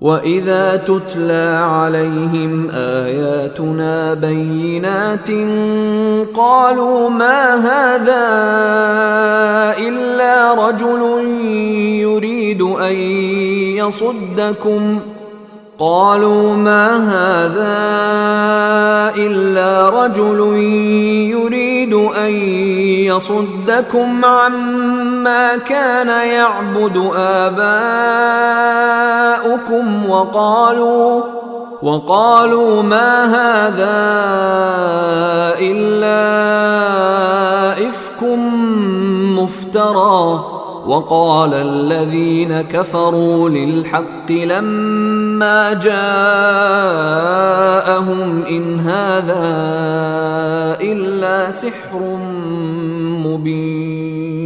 وإذا تتلى عليهم آياتنا بينات قالوا ما هذا إلا رجل يريد أن يصدكم عما كان يعبد آباؤكم وقالوا ما هذا إلا إفك مفترى. وقال الذين كفروا للحق لما جاءهم إن هذا إلا سحر مبين.